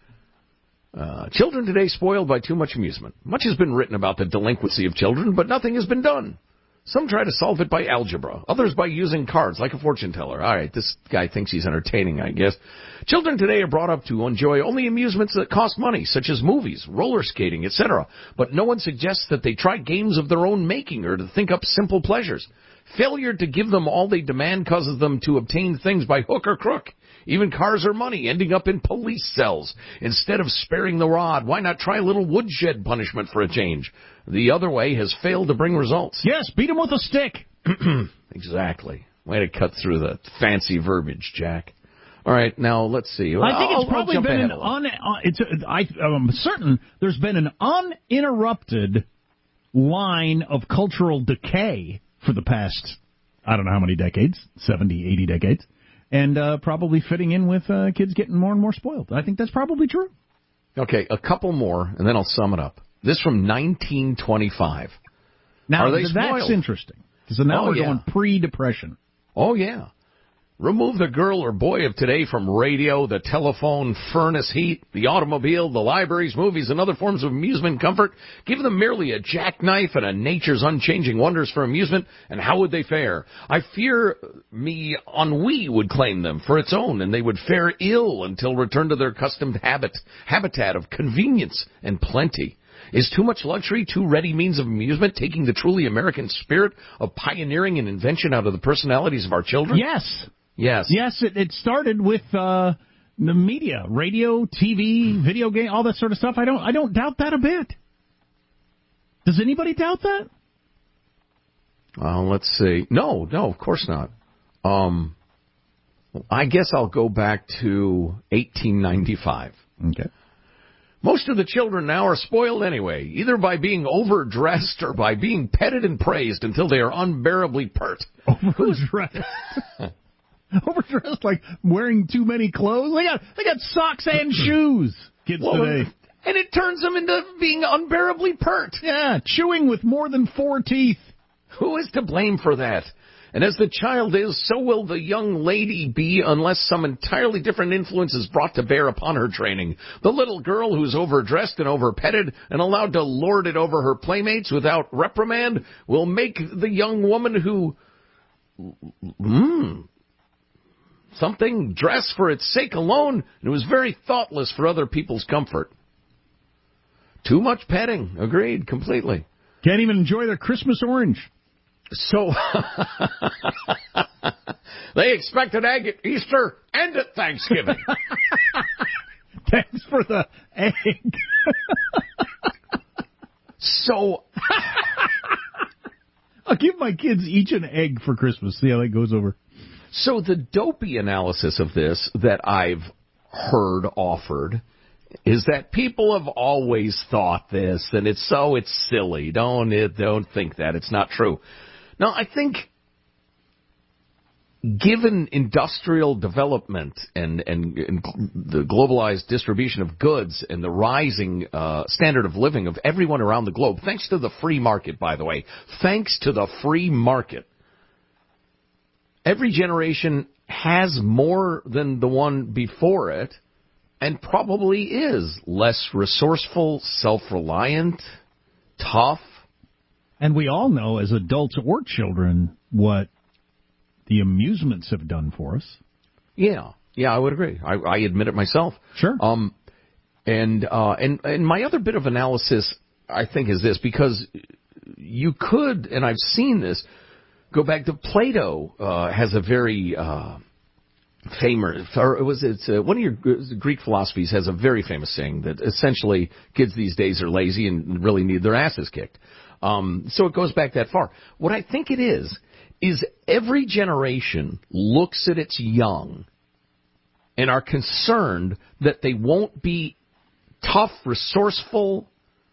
Uh, children today spoiled by too much amusement. Much has been written about the delinquency of children, but nothing has been done. Some try to solve it by algebra, others by using cards like a fortune teller. All right, this guy thinks he's entertaining, I guess. Children today are brought up to enjoy only amusements that cost money, such as movies, roller skating, et cetera. But no one suggests that they try games of their own making or to think up simple pleasures. Failure to give them all they demand causes them to obtain things by hook or crook, even cars or money, ending up in police cells. Instead of sparing the rod, why not try a little woodshed punishment for a change? The other way has failed to bring results. Yes, beat him with a stick. Exactly. Way to cut through the fancy verbiage, Jack. All right, now let's see. I think I'll, it's probably I'll been ahead an a un, uh, it's a, I, I'm certain there's been an uninterrupted line of cultural decay for the past, I don't know how many decades, seventy, eighty decades, and uh, probably fitting in with uh, kids getting more and more spoiled. I think that's probably true. Okay, a couple more, and then I'll sum it up. This from nineteen twenty-five. Now, Are they that's spoiled? interesting, because now Oh, we're yeah. going pre-depression. Oh, yeah. Remove the girl or boy of today from radio, the telephone, furnace heat, the automobile, the libraries, movies, and other forms of amusement and comfort. Give them merely a jackknife and a nature's unchanging wonders for amusement, and how would they fare? I fear me ennui would claim them for its own, and they would fare ill until returned to their accustomed habit, habitat of convenience and plenty. Is too much luxury, too ready means of amusement, taking the truly American spirit of pioneering and invention out of the personalities of our children? Yes. Yes. Yes, it, it started with uh, the media, radio, T V, video game, all that sort of stuff. I don't I don't doubt that a bit. Does anybody doubt that? Uh, let's see. No, no, of course not. Um, I guess I'll go back to eighteen ninety-five. Okay. Most of the children now are spoiled anyway, either by being overdressed or by being petted and praised until they are unbearably pert. Overdressed. Overdressed, like wearing too many clothes. They got they got socks and shoes, kids Well, today. And it turns them into being unbearably pert. Yeah, chewing with more than four teeth. Who is to blame for that? And as the child is, so will the young lady be unless some entirely different influence is brought to bear upon her training. The little girl who's overdressed and overpetted and allowed to lord it over her playmates without reprimand will make the young woman who... Mm, something dressed for its sake alone and was very thoughtless for other people's comfort. Too much petting. Agreed, completely. Can't even enjoy their Christmas orange. So, they expect an egg at Easter and at Thanksgiving. Thanks for the egg. So, I'll give my kids each an egg for Christmas. See how that goes over. So the dopey analysis of this that I've heard offered is that people have always thought this, and it's so it's silly. Don't it, don't think that. It's not true. Now, I think given industrial development and, and, and the globalized distribution of goods and the rising uh, standard of living of everyone around the globe, thanks to the free market, by the way, thanks to the free market, every generation has more than the one before it and probably is less resourceful, self-reliant, tough. And we all know as adults or children what the amusements have done for us. Yeah, yeah, I would agree. I, I admit it myself. Sure. Um, and uh, and and my other bit of analysis, I think, is this, because you could, and I've seen this, go back to Plato. Uh, has a very uh, famous, or it was it's uh, one of your Greek philosophies has a very famous saying that essentially kids these days are lazy and really need their asses kicked. Um, so it goes back that far. What I think it is. is every generation looks at its young and are concerned that they won't be tough, resourceful,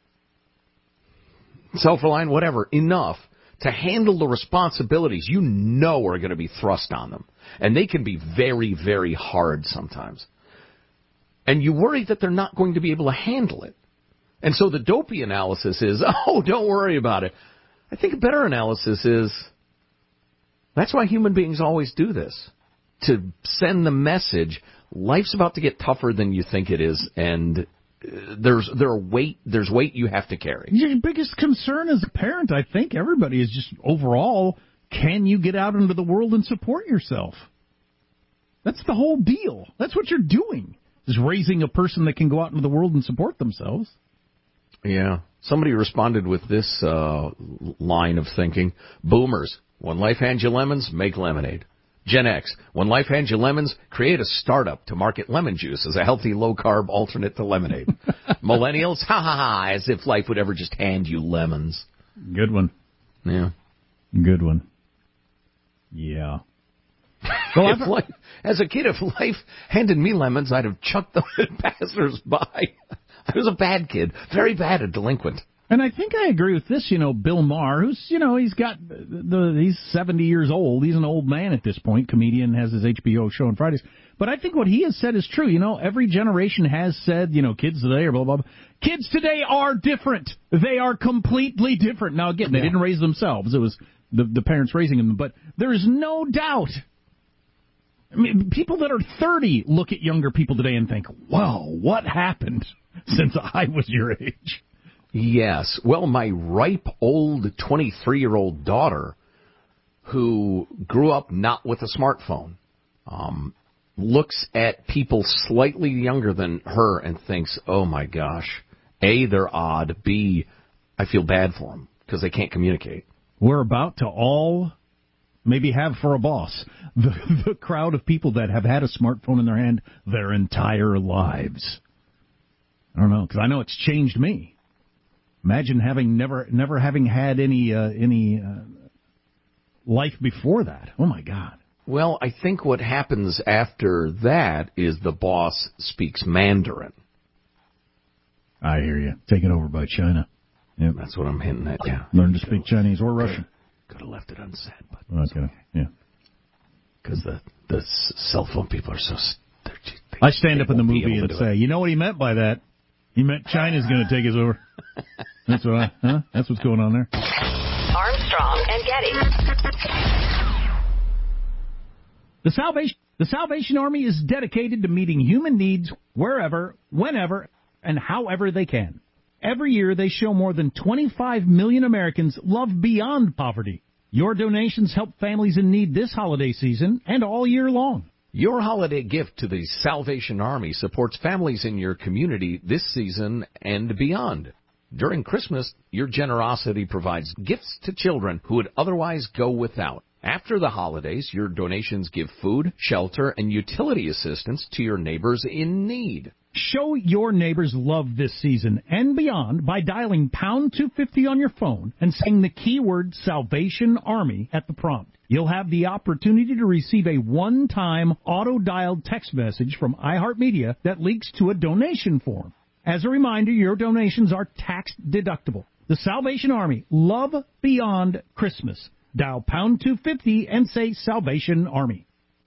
self-reliant, whatever, enough to handle the responsibilities you know are going to be thrust on them. And they can be very, very hard sometimes. And you worry that they're not going to be able to handle it. And so the dopey analysis is, oh, don't worry about it. I think a better analysis is, that's why human beings always do this, to send the message, life's about to get tougher than you think it is, and there's there are weight there's weight you have to carry. Your biggest concern as a parent, I think, everybody, is just overall, can you get out into the world and support yourself? That's the whole deal. That's what you're doing, is raising a person that can go out into the world and support themselves. Yeah. Somebody responded with this uh, line of thinking. Boomers. When life hands you lemons, make lemonade. Gen X, when life hands you lemons, create a startup to market lemon juice as a healthy, low-carb alternate to lemonade. Millennials, ha ha ha, as if life would ever just hand you lemons. Good one. Yeah. Good one. Yeah. Well, if life, as a kid, if life handed me lemons, I'd have chucked them at passers-by. I was a bad kid, very bad, a delinquent. And I think I agree with this, you know, Bill Maher, who's, you know, he's got, the, the he's seventy years old. He's an old man at this point. Comedian, has his H B O show on Fridays. But I think what he has said is true. You know, every generation has said, you know, kids today are blah, blah, blah. Kids today are different. They are completely different. Now, again, they yeah. didn't raise themselves. It was the, the parents raising them. But there is no doubt. I mean, people that are thirty look at younger people today and think, wow, what happened since I was your age? Yes. Well, my ripe, old twenty-three-year-old daughter, who grew up not with a smartphone, um, looks at people slightly younger than her and thinks, oh, my gosh, A, they're odd, B, I feel bad for them because they can't communicate. We're about to all maybe have for a boss the, the crowd of people that have had a smartphone in their hand their entire lives. I don't know, because I know it's changed me. Imagine having never never having had any uh, any uh, life before that. Oh, my God. Well, I think what happens after that is the boss speaks Mandarin. I hear you. Taken over by China. Yep. That's what I'm hinting at, yeah. Learn to speak Chinese or Russian. Could have left it unsaid, but... Okay, okay. Yeah. Because the, the cell phone people are so... They, I stand up in the movie and say, you know what he meant by that? He meant China's going to take us over. That's what I, huh? That's what's going on there. Armstrong and Getty. The Salvation, the Salvation Army is dedicated to meeting human needs wherever, whenever, and however they can. Every year, they show more than twenty-five million Americans love beyond poverty. Your donations help families in need this holiday season and all year long. Your holiday gift to the Salvation Army supports families in your community this season and beyond. During Christmas, your generosity provides gifts to children who would otherwise go without. After the holidays, your donations give food, shelter, and utility assistance to your neighbors in need. Show your neighbors love this season and beyond by dialing pound two fifty on your phone and saying the keyword Salvation Army at the prompt. You'll have the opportunity to receive a one-time auto-dialed text message from iHeartMedia that links to a donation form. As a reminder, your donations are tax-deductible. The Salvation Army, love beyond Christmas. Dial pound two fifty and say Salvation Army.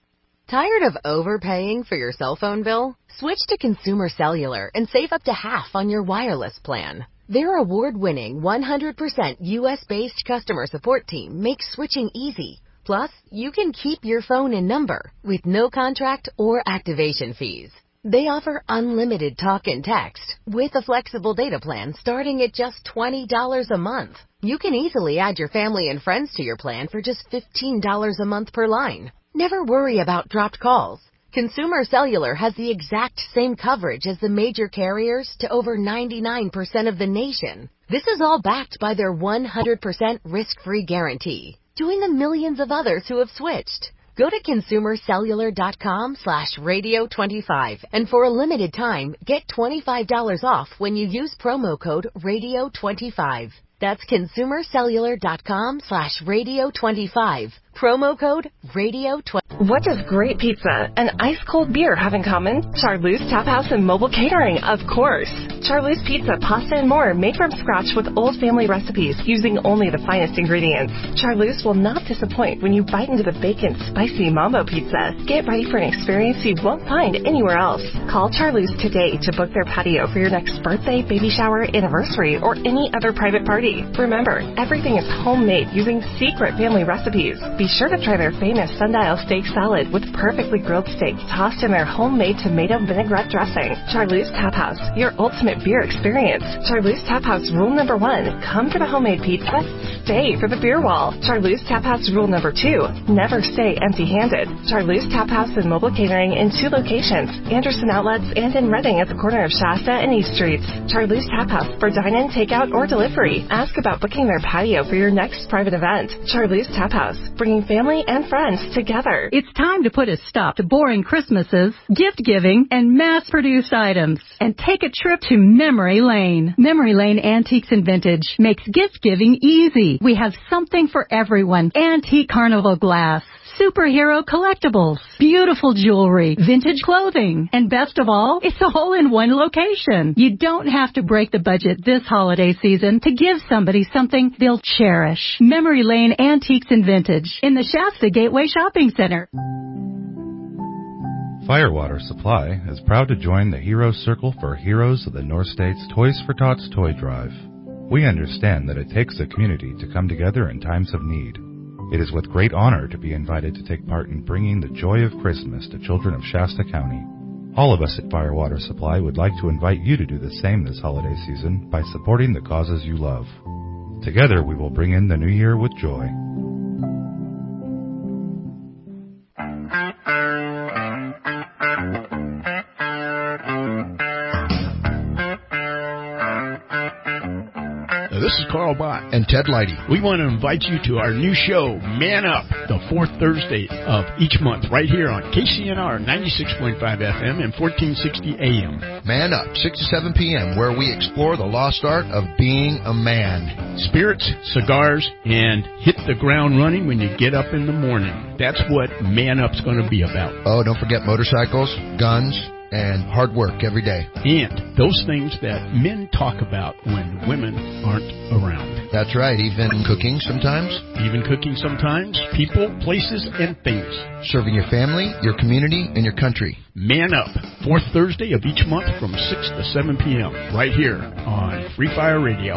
Tired of overpaying for your cell phone bill? Switch to Consumer Cellular and save up to half on your wireless plan. Their award-winning one hundred percent U S-based customer support team makes switching easy. Plus, you can keep your phone and number with no contract or activation fees. They offer unlimited talk and text with a flexible data plan starting at just twenty dollars a month. You can easily add your family and friends to your plan for just fifteen dollars a month per line. Never worry about dropped calls. Consumer Cellular has the exact same coverage as the major carriers to over ninety-nine percent of the nation. This is all backed by their one hundred percent risk-free guarantee. Join the millions of others who have switched. Go to consumercellular.com slash radio 25 and for a limited time, get twenty-five dollars off when you use promo code radio twenty-five. That's consumercellular.com slash radio 25. Promo code radio twenty-five. What does great pizza and ice-cold beer have in common? Charlie's Tap House and Mobile Catering, of course. Charlie's Pizza, pasta, and more made from scratch with old family recipes using only the finest ingredients. Charlie's will not disappoint when you bite into the bacon, spicy mambo pizza. Get ready for an experience you won't find anywhere else. Call Charlie's today to book their patio for your next birthday, baby shower, anniversary, or any other private party. Remember, everything is homemade using secret family recipes. Be sure to try their famous sundial steak salad with perfectly grilled steak tossed in their homemade tomato vinaigrette dressing. Charlie's Tap House, your ultimate beer experience. Charlie's Tap House rule number one, come for the homemade pizza, stay for the beer wall. Charlie's Tap House rule number two, never stay empty-handed. Charlie's Tap House and Mobile Catering in two locations, Anderson Outlets and in Reading at the corner of Shasta and East Streets. Charlie's Tap House for dine-in, takeout, or delivery. Ask about booking their patio for your next private event. Charlie's Tap House, bringing family and friends together. It's time to put a stop to boring Christmases, gift-giving, and mass-produced items, and take a trip to Memory Lane. Memory Lane Antiques and Vintage makes gift-giving easy. We have something for everyone. Antique carnival glass, superhero collectibles, beautiful jewelry, vintage clothing, and best of all, it's all in one location. You don't have to break the budget this holiday season to give somebody something they'll cherish. Memory Lane Antiques and Vintage in the Shasta Gateway Shopping Center. Firewater Supply is proud to join the Heroes Circle for Heroes of the North States Toys for Tots Toy Drive. We understand that it takes a community to come together in times of need. It is with great honor to be invited to take part in bringing the joy of Christmas to children of Shasta County. All of us at Firewater Supply would like to invite you to do the same this holiday season by supporting the causes you love. Together we will bring in the new year with joy. This is Carl Bott and Ted Leidy. We want to invite you to our new show, Man Up, the fourth Thursday of each month, right here on K C N R ninety-six point five F M and fourteen sixty A M. Man Up, six to seven P M, where we explore the lost art of being a man. Spirits, cigars, and hit the ground running when you get up in the morning. That's what Man Up's going to be about. Oh, don't forget motorcycles, guns, and hard work every day. And those things that men talk about when women aren't around. That's right, even cooking sometimes. Even cooking sometimes. People, places, and things. Serving your family, your community, and your country. Man Up, fourth Thursday of each month from six to seven P M right here on Free Fire Radio.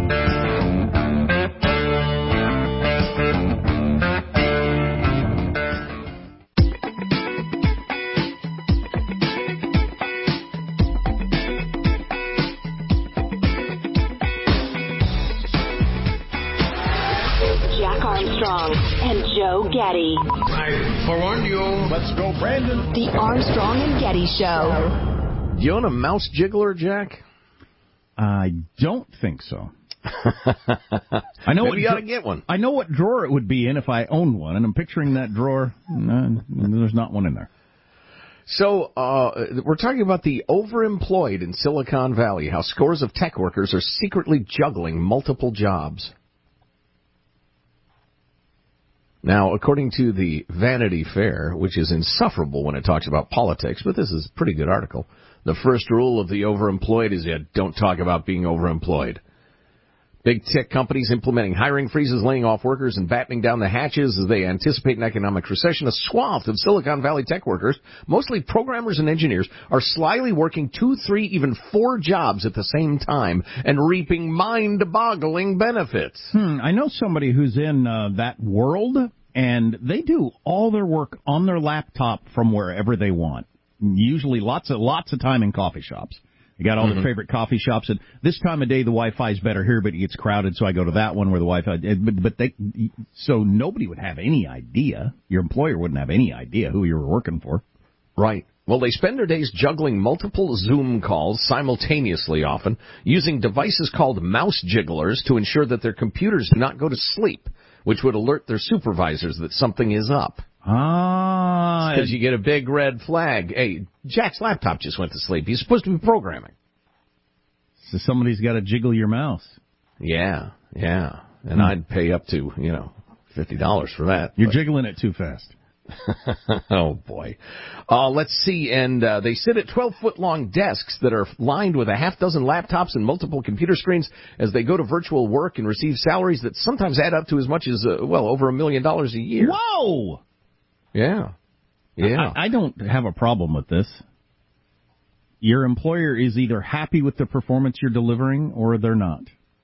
Armstrong and Joe Getty. I forewarned you. Let's go, Brandon. The Armstrong and Getty Show. Do you own a mouse jiggler, Jack? I don't think so. I know Maybe what you ought dra- to get one. I know what drawer it would be in if I owned one, and I'm picturing that drawer. No, there's not one in there. So uh, we're talking about the overemployed in Silicon Valley, how scores of tech workers are secretly juggling multiple jobs. Now, according to the Vanity Fair, which is insufferable when it talks about politics, but this is a pretty good article, the first rule of the overemployed is you don't talk about being overemployed. Big tech companies implementing hiring freezes, laying off workers, and battening down the hatches as they anticipate an economic recession. A swath of Silicon Valley tech workers, mostly programmers and engineers, are slyly working two, three, even four jobs at the same time and reaping mind-boggling benefits. Hmm, I know somebody who's in uh, that world, and they do all their work on their laptop from wherever they want. Usually lots of lots of time in coffee shops. You got all mm-hmm. their favorite coffee shops, and this time of day the Wi-Fi is better here, but it gets crowded, so I go to that one where the Wi-Fi. But, but they, so nobody would have any idea. Your employer wouldn't have any idea who you were working for. Right. Well, they spend their days juggling multiple Zoom calls simultaneously, often using devices called mouse jigglers to ensure that their computers do not go to sleep, which would alert their supervisors that something is up. Ah, because you get a big red flag. Hey, Jack's laptop just went to sleep. He's supposed to be programming. So somebody's got to jiggle your mouse. Yeah, yeah. And hmm. I'd pay up to, you know, fifty dollars for that. You're but. jiggling it too fast. Oh, boy. Uh, let's see. And uh, they sit at twelve-foot-long desks that are lined with a half dozen laptops and multiple computer screens as they go to virtual work and receive salaries that sometimes add up to as much as, uh, well, over a million dollars a year. Whoa! Yeah. Yeah. I, I don't have a problem with this. Your employer is either happy with the performance you're delivering or they're not.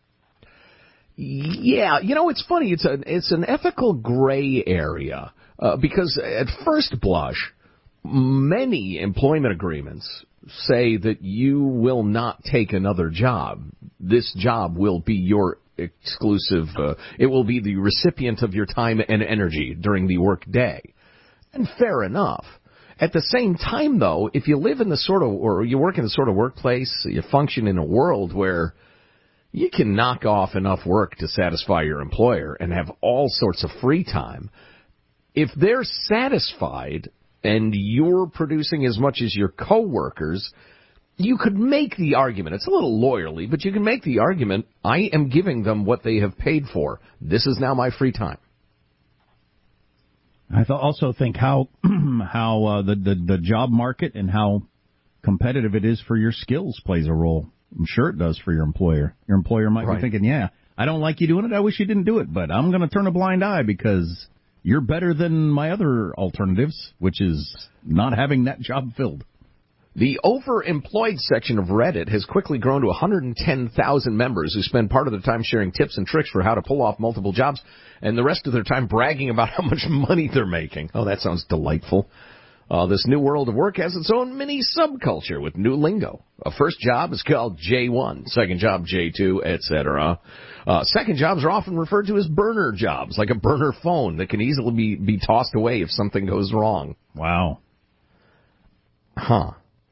Yeah. You know, it's funny. It's, a, it's an ethical gray area uh, because at first blush, many employment agreements say that you will not take another job. This job will be your exclusive, uh, it will be the recipient of your time and energy during the work day. And fair enough. At the same time, though, if you live in the sort of, or you work in the sort of workplace, you function in a world where you can knock off enough work to satisfy your employer and have all sorts of free time, if they're satisfied and you're producing as much as your coworkers, you could make the argument, it's a little lawyerly, but you can make the argument, I am giving them what they have paid for. This is now my free time. I th- also think how how uh, the, the the job market and how competitive it is for your skills plays a role. I'm sure it does for your employer. Your employer might right. be thinking, yeah, I don't like you doing it. I wish you didn't do it, but I'm going to turn a blind eye because you're better than my other alternatives, which is not having that job filled. The overemployed section of Reddit has quickly grown to one hundred ten thousand members who spend part of their time sharing tips and tricks for how to pull off multiple jobs and the rest of their time bragging about how much money they're making. Oh, that sounds delightful. Uh, this new world of work has its own mini subculture with new lingo. A first job is called J one, second job J two, et cetera. Uh, second jobs are often referred to as burner jobs, like a burner phone that can easily be, be tossed away if something goes wrong. Wow. Huh.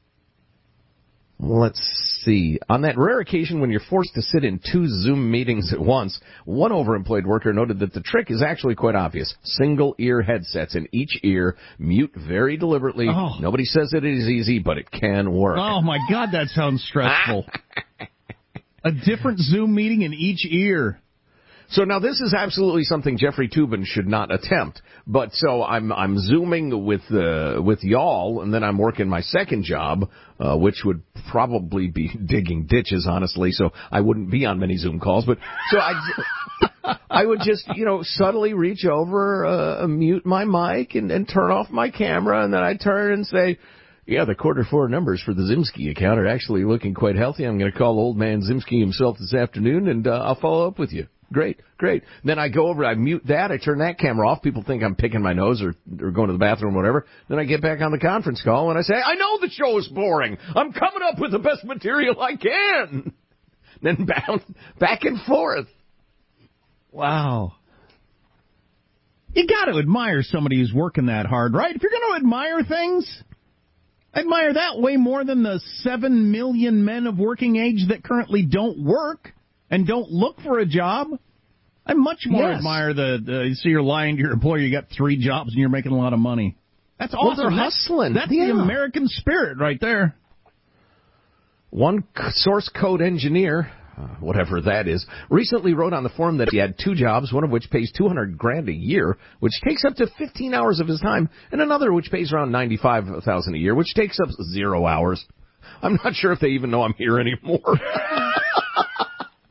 Let's see. On that rare occasion when you're forced to sit in two Zoom meetings at once, one overemployed worker noted that the trick is actually quite obvious. Single ear headsets in each ear, mute very deliberately. Oh. Nobody says it is easy, but it can work. Oh, my God, that sounds stressful. A different Zoom meeting in each ear. So now this is absolutely something Jeffrey Toobin should not attempt. But so I'm I'm zooming with uh, with y'all, and then I'm working my second job, uh, which would probably be digging ditches, honestly. So I wouldn't be on many Zoom calls. But so I I would just you know subtly reach over, uh, mute my mic, and, and turn off my camera, and then I turn and say, yeah, the quarter four numbers for the Zimski account are actually looking quite healthy. I'm going to call old man Zimski himself this afternoon, and uh, I'll follow up with you. Great, great. Then I go over, I mute that, I turn that camera off. People think I'm picking my nose or, or going to the bathroom or whatever. Then I get back on the conference call and I say, I know the show is boring. I'm coming up with the best material I can. Then bounce back and forth. Wow. You got to admire somebody who's working that hard, right? If you're going to admire things, admire that way more than the seven million men of working age that currently don't work and don't look for a job. I much more yes. admire the, the, you see you're lying to your employer, you got three jobs and you're making a lot of money. That's awesome. Well, they're hustling. That's, that's yeah. the American spirit right there. One source code engineer, uh, whatever that is, recently wrote on the forum that he had two jobs, one of which pays two hundred grand a year, which takes up to fifteen hours of his time, and another which pays around ninety-five thousand a year, which takes up zero hours. I'm not sure if they even know I'm here anymore.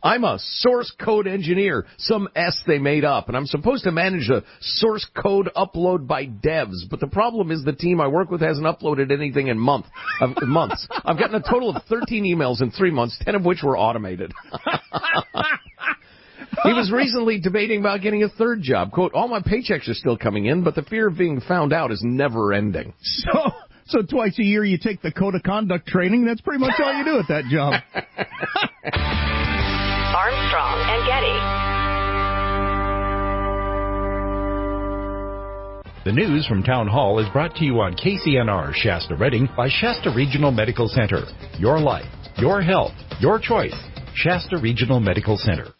I'm a source code engineer, some S they made up, and I'm supposed to manage a source code upload by devs. But the problem is the team I work with hasn't uploaded anything in month, uh, months. I've gotten a total of thirteen emails in three months, ten of which were automated. He was recently debating about getting a third job. Quote, all my paychecks are still coming in, but the fear of being found out is never ending. So, so twice a year you take the code of conduct training. That's pretty much all you do at that job. Armstrong and Getty. The news from Town Hall is brought to you on K C N R Shasta Redding by Shasta Regional Medical Center. Your life, your health, your choice. Shasta Regional Medical Center.